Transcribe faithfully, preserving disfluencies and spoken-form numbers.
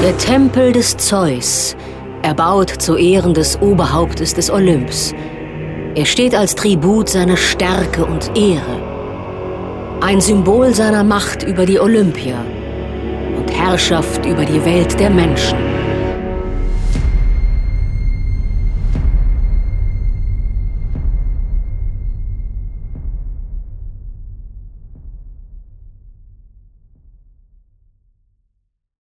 Der Tempel des Zeus, erbaut zu Ehren des Oberhauptes des Olymps. Er steht als Tribut seiner Stärke und Ehre. Ein Symbol seiner Macht über die Olympier und Herrschaft über die Welt der Menschen.